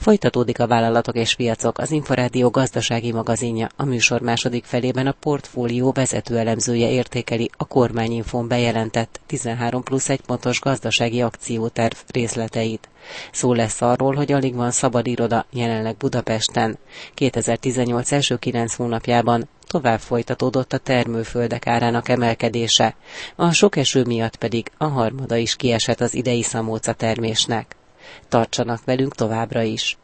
Folytatódik a Vállalatok és Piacok, az Inforádió gazdasági magazinja. A műsor második felében a portfólió vezető elemzője értékeli a Kormányinfón bejelentett 13+1 pontos gazdasági akcióterv részleteit. Szó lesz arról, hogy alig van szabad iroda jelenleg Budapesten. 2018 első 9 hónapjában tovább folytatódott a termőföldek árának emelkedése. A sok eső miatt pedig a harmada is kiesett az idei szamóca termésnek. Tartsanak velünk továbbra is!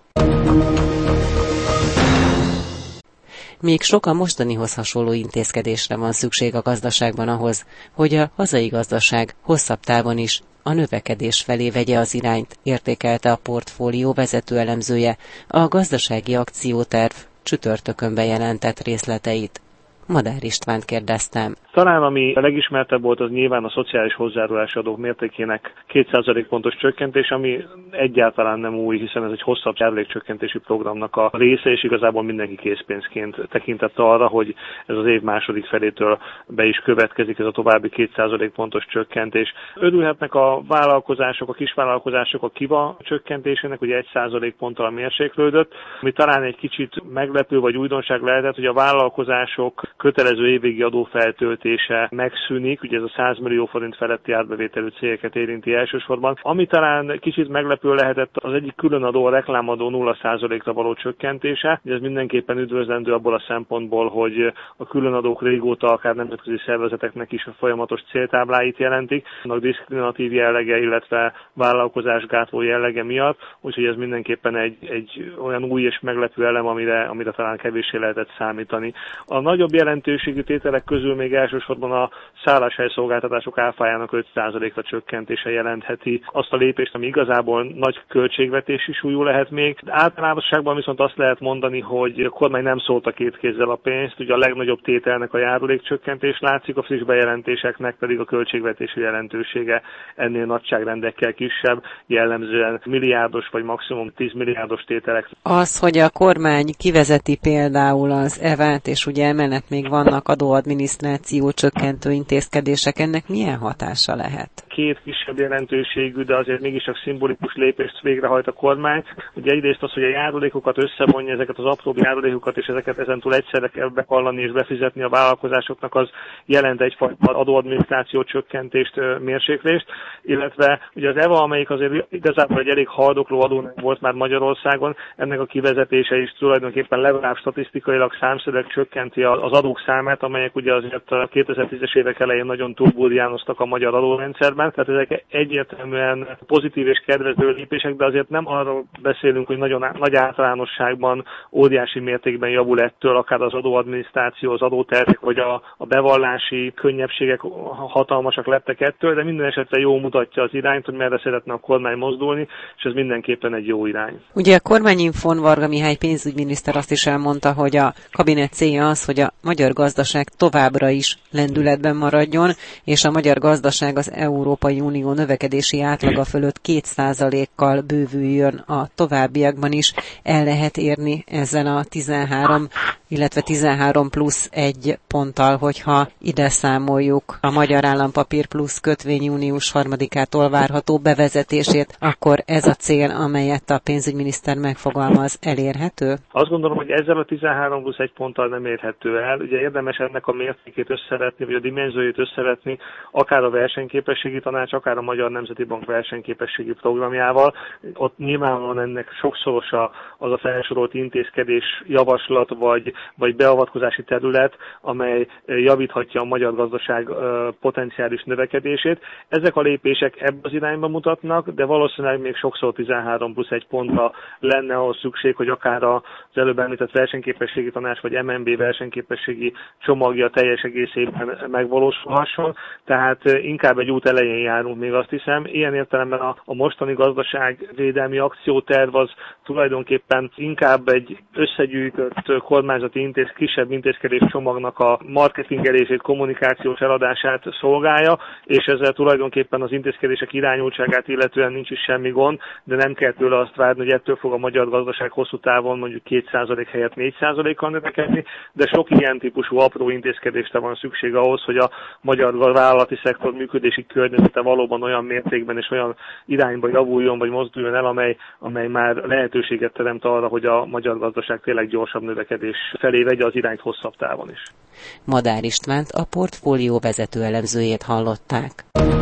Még sok a mostanihoz hasonló intézkedésre van szükség a gazdaságban ahhoz, hogy a hazai gazdaság hosszabb távon is a növekedés felé vegye az irányt, értékelte a portfólió vezető elemzője a gazdasági akcióterv csütörtökön bejelentett részleteit. Madár Istvánt kérdeztem. Talán ami a legismertebb volt, az nyilván a szociális hozzájárulási adók mértékének 2% pontos csökkentés, ami egyáltalán nem új, hiszen ez egy hosszabb járulékcsökkentési programnak a része, és igazából mindenki készpénzként tekintett arra, hogy ez az év második felétől be is következik ez a további 2% pontos csökkentés. Örülhetnek a vállalkozások, a kisvállalkozások a KIVA csökkentésének, ugye 1% ponttal mérséklődött, ami talán egy kicsit meglepő vagy újdonság lehetett, hogy a vállalkozások kötelező évvégi adófeltöltése megszűnik, ugye ez a 100 millió forint feletti árbevételű cégeket érinti elsősorban. Ami talán kicsit meglepő lehetett, az egyik különadó, a reklámadó 0%-ra való csökkentése. Ez mindenképpen üdvözlendő abból a szempontból, hogy a különadók régóta akár nemzetközi szervezeteknek is a folyamatos céltábláit jelentik, annak diszkriminatív jellege, illetve vállalkozásgátló jellege miatt, úgyhogy ez mindenképpen egy olyan új és meglepő elem, amire talán kevéssé lehetett számítani. A nagyobb jelentőségű tételek közül még elsősorban a szálláshelyszolgáltatások áfájának 5%-ra csökkentése jelentheti azt a lépést, ami igazából nagy költségvetési súlyú lehet még. De általánosságban viszont azt lehet mondani, hogy a kormány nem szólta két kézzel a pénzt, ugye a legnagyobb tételnek a járulékcsökkentés látszik, a friss bejelentéseknek pedig a költségvetési jelentősége ennél nagyságrendekkel kisebb, jellemzően milliárdos vagy maximum 10 milliárdos tételek. Az, hogy a kormány kivezeti például az EVA-t, és ugye emellett még vannak adóadminisztráció csökkentő intézkedések, ennek milyen hatása lehet? Két kisebb jelentőségű, de azért mégiscsak szimbolikus lépést végrehajt a kormány. Ugye egyrészt az, hogy a járulékokat összevonja, ezeket az apróbb járulékokat, és ezeket ezentúl egyszerre kell behallani és befizetni a vállalkozásoknak, az jelent egyfajta adóadminisztráció csökkentést, mérséklést, illetve ugye az EVA, amelyik azért igazából egy elég haldokló adó volt már Magyarországon, ennek a kivezetése is tulajdonképpen legalább statisztikailag számszerűleg csökkenti az adók számát, amelyek ugye azért a 2010-es évek elején nagyon túlburjánoztak a magyar adórendszerben. Tehát ezek egyértelműen pozitív és kedvező lépések, de azért nem arról beszélünk, hogy nagy általánosságban óriási mértékben javul ettől, akár az adóadminisztráció, az adótervek, vagy a bevallási könnyebbségek hatalmasak lettek ettől, de minden esetre jól mutatja az irányt, hogy merre szeretne a kormány mozdulni, és ez mindenképpen egy jó irány. Ugye a Kormányinfón Varga Mihály pénzügyminiszter azt is elmondta, hogy a kabinet célja az, hogy a magyar gazdaság továbbra is lendületben maradjon, és a magyar gazdaság az Európai Unió növekedési átlaga fölött 2%-kal bővüljön a továbbiakban is. El lehet érni ezzel a 13, illetve 13+1 ponttal, hogyha ide számoljuk a Magyar Állampapír Plusz kötvény június 3-ától várható bevezetését, akkor ez a cél, amelyet a pénzügyminiszter megfogalmaz, elérhető? Azt gondolom, hogy ezzel a 13+1 ponttal nem érhető el. Ugye érdemes ennek a mértékét összevetni, vagy a dimenzióit összevetni, akár a versenyképességi tanács, akár a Magyar Nemzeti Bank versenyképességi programjával. Ott nyilvánvalóan ennek sokszorosa az a felsorolt intézkedés, javaslat vagy beavatkozási terület, amely javíthatja a magyar gazdaság potenciális növekedését. Ezek a lépések ebbe az irányba mutatnak, de valószínűleg még sokszor 13+1 pontra lenne ahhoz szükség, hogy akár az előbb említett versenyképességi tanács vagy MNB versenyképességi csomagja teljes egészében megvalósulhasson. Tehát inkább egy út elején járunk még, azt hiszem. Ilyen értelemben a mostani gazdaságvédelmi akcióterv az tulajdonképpen inkább egy összegyűjtött kormányzati kisebb intézkedés csomagnak a marketingelését, kommunikációs eladását szolgálja, és ezzel tulajdonképpen az intézkedések irányultságát illetően nincs is semmi gond, de nem kell tőle azt várni, hogy ettől fog a magyar gazdaság hosszú távon mondjuk 2% helyett 4%-kal növekedni, de sok ilyen típusú apró intézkedésre van szükség ahhoz, hogy a magyar vállalati szektor működési környezete valóban olyan mértékben és olyan irányba javuljon vagy mozduljon el, amely már lehetőséget teremt arra, hogy a magyar gazdaság tényleg gyorsabb növekedés felé vegye az irányt hosszabb távon is. Madár Istvánt, a portfólió vezető elemzőjét hallották.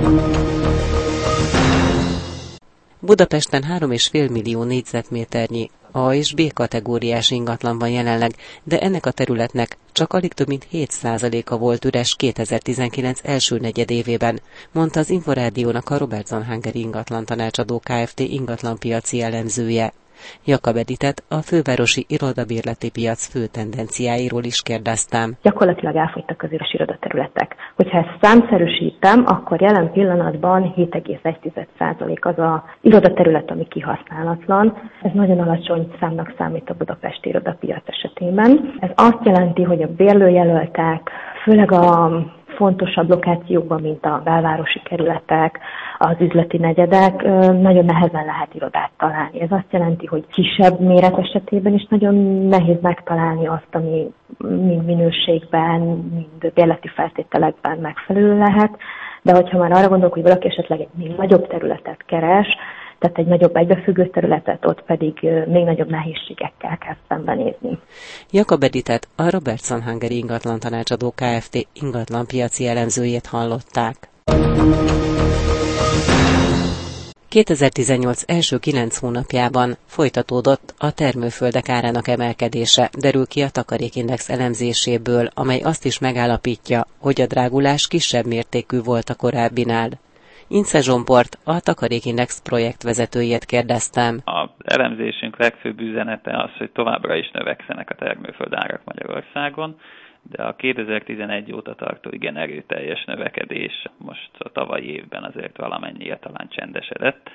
Budapesten 3,5 millió négyzetméternyi A és B kategóriás ingatlan van jelenleg, de ennek a területnek csak alig több mint 7%-a volt üres 2019 első negyedévében, mondta az Inforádiónak a Robertson Hungary ingatlan tanácsadó Kft. Ingatlanpiaci elemzője. Jakab Editet, a fővárosi irodabérleti piac fő tendenciáiról is kérdeztem. Gyakorlatilag elfogytak közéves irodaterületek. Hogyha ezt számszerűsítem, akkor jelen pillanatban 7,1% az a irodaterület, ami kihasználatlan. Ez nagyon alacsony számnak számít a budapesti irodapiac esetében. Ez azt jelenti, hogy a bérlőjelöltek, főleg a fontosabb lokációkban, mint a belvárosi kerületek, az üzleti negyedek, nagyon nehezen lehet irodát találni. Ez azt jelenti, hogy kisebb méret esetében is nagyon nehéz megtalálni azt, ami mind minőségben, mind bérleti feltételekben megfelelő lehet, de hogyha már arra gondolok, hogy valaki esetleg egy még nagyobb területet keres, tehát egy nagyobb egybefüggő területet, ott pedig még nagyobb nehézségekkel kell szembenézni. Jakab Editet, a Robertson Hungary ingatlan tanácsadó Kft. Ingatlanpiaci elemzőjét hallották. 2018 első 9 hónapjában folytatódott a termőföldek árának emelkedése, derül ki a Takarékindex elemzéséből, amely azt is megállapítja, hogy a drágulás kisebb mértékű volt a korábbinál. Ince Zsombort, a Takarékindex projektvezetőjét kérdeztem. Az elemzésünk legfőbb üzenete az, hogy továbbra is növekszenek a termőföld árak Magyarországon, de a 2011 óta tartó igen erőteljes növekedés most a tavalyi évben azért valamennyire talán csendesedett.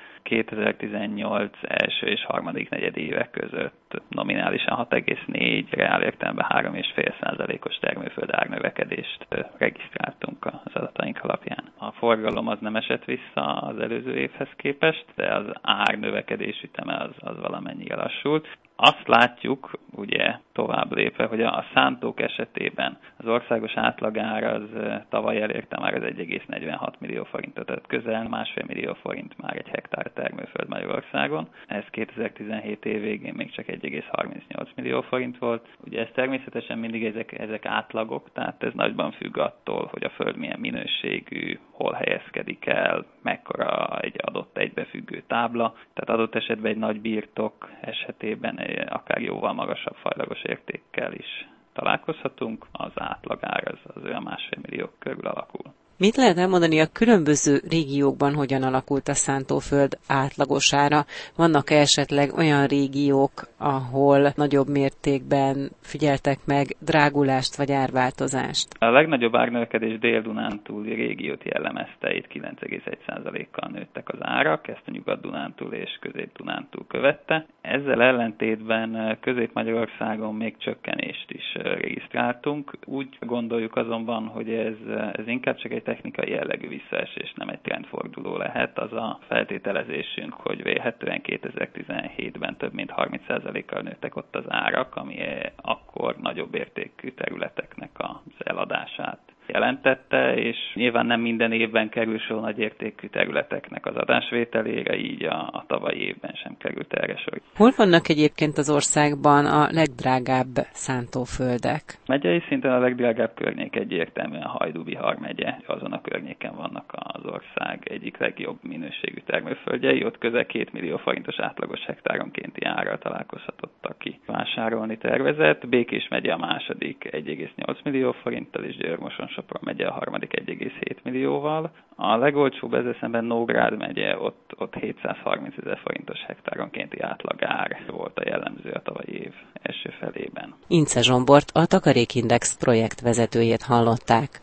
2018 első és harmadik negyedévek között nominálisan 6,4, reál értelemben 3,5%-os termőföld árnövekedést regisztráltunk az adataink alapján. A forgalom az nem esett vissza az előző évhez képest, de az árnövekedés üteme az valamennyire lassult. Azt látjuk, ugye tovább lépve, hogy a szántók esetében az országos átlagár az tavaly elérte már az 1,46 millió forintot, tehát közel 1,5 millió forint már egy hektár termőföld Magyarországon. Ez 2017 év végén még csak 1,38 millió forint volt. Ugye ez természetesen mindig ezek átlagok, tehát ez nagyban függ attól, hogy a föld milyen minőségű, hol helyezkedik el, mekkora egy adott egybefüggő tábla. Tehát adott esetben egy nagy birtok esetében akár jóval magasabb fajlagos értékkel is találkozhatunk, az átlagár az olyan 1,5 millió körül alakul. Mit lehet elmondani a különböző régiókban, hogyan alakult a szántóföld átlagosára? Vannak-e esetleg olyan régiók, ahol nagyobb mértékben figyeltek meg drágulást vagy árváltozást? A legnagyobb árnövekedés Dél-Dunántúli régiót jellemezte, itt 9,1%-kal nőttek az árak, ezt a Nyugat-Dunántúl és Közép-Dunántúl követte. Ezzel ellentétben Közép-Magyarországon még csökkenést is regisztráltunk. Úgy gondoljuk azonban, hogy ez inkább csak egy technikai jellegű visszaesés, nem egy trendforduló lehet. Az a feltételezésünk, hogy vélhetően 2017-ben több mint 30%-kal nőttek ott az árak, ami akkor nagyobb értékű területeknek az eladását jelentette, és nyilván nem minden évben kerül sor nagy értékű területeknek az adásvételére, így a tavalyi évben sem került erre sor. Hol vannak egyébként az országban a legdrágább szántóföldek? Megyei szinten a legdrágább környék egyértelműen Hajdú-Bihar megye. Azon a környéken vannak az ország egyik legjobb minőségű termőföldjei, ott közel 2 millió forintos átlagos hektáronkénti árral találkozhatott, aki vásárolni tervezett. Békés megye a második 1,8 millió forinttal, és Győr-Moson-Sopron megye a harmadik 1,7 millióval. A legolcsóbb ezzel szemben Nógrád megye, ott 730 000 forintos hektáronkénti átlagár volt a jellemző a tavalyi év első felében. Ince Zsombort, a Takarékindex projektvezetőjét hallották.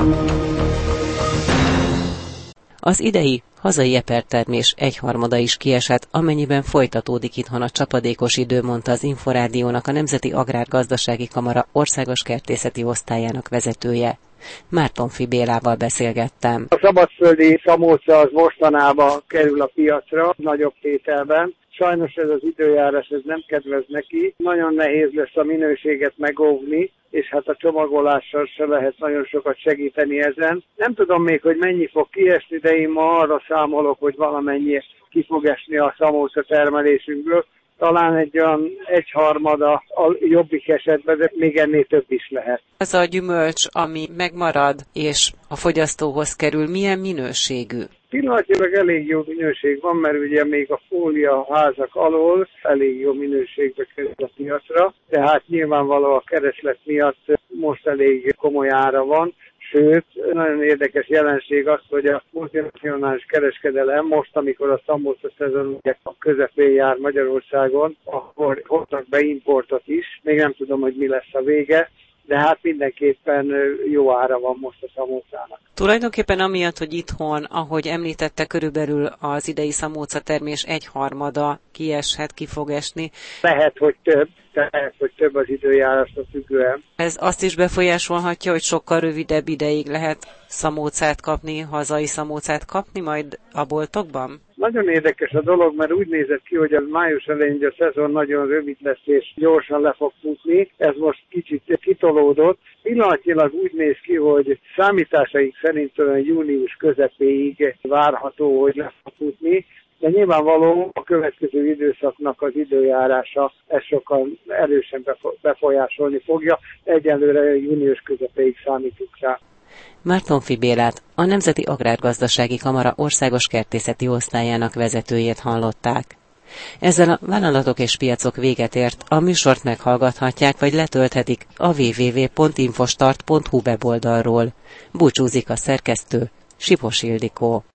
Az idei hazai epertermés 1/3 is kiesett, amennyiben folytatódik itthon a csapadékos idő, mondta az Inforádiónak a Nemzeti Agrárgazdasági Kamara országos kertészeti osztályának vezetője. Mártonfi Bélával beszélgettem. A szabadföldi szamóca az mostanában kerül a piacra nagyobb tételben, Sajnos ez az időjárás ez nem kedvez neki, nagyon nehéz lesz a minőséget megóvni, és hát a csomagolással se lehet nagyon sokat segíteni ezen. Nem tudom még, hogy mennyi fog kiesni, de én ma arra számolok, hogy valamennyi ki fog esni a szamóca termelésünkből. Talán egy olyan 1/3 a jobbik esetben, de még ennél több is lehet. Az a gyümölcs, ami megmarad és a fogyasztóhoz kerül, milyen minőségű? Pillanatnyilag elég jó minőség van, mert ugye még a fólia házak alól elég jó minőségbe kerül a piacra, tehát nyilvánvaló a kereslet miatt most elég komoly ára van. Sőt, nagyon érdekes jelenség az, hogy a multinacionális kereskedelem most, amikor a szamóca szezon a közepén jár Magyarországon, akkor hoznak be importot is. Még nem tudom, hogy mi lesz a vége, de hát mindenképpen jó ára van most a szamócának. Tulajdonképpen amiatt, hogy itthon, ahogy említette, körülbelül az idei szamóca termés 1/3 kieshet, ki fog esni. Lehet, hogy több az időjárásra függően. Ez azt is befolyásolhatja, hogy sokkal rövidebb ideig lehet szamócát kapni, hazai szamócát kapni majd a boltokban? Nagyon érdekes a dolog, mert úgy nézett ki, hogy a május elején a szezon nagyon rövid lesz és gyorsan le fog futni. Ez most kicsit kitolódott. Pillanatnyilag úgy néz ki, hogy számításaik szerint olyan június közepéig várható, hogy le fog futni. De nyilvánvaló a következő időszaknak az időjárása ezt sokkal erősen befolyásolni fogja. Egyelőre június közepéig számítunk rá. Mártonffy Bélát, a Nemzeti Agrárgazdasági Kamara országos kertészeti osztályának vezetőjét hallották. Ezzel a vállalatok és piacok véget ért, a műsort meghallgathatják vagy letölthetik a www.infostart.hu weboldalról. Búcsúzik a szerkesztő, Sipos Ildikó.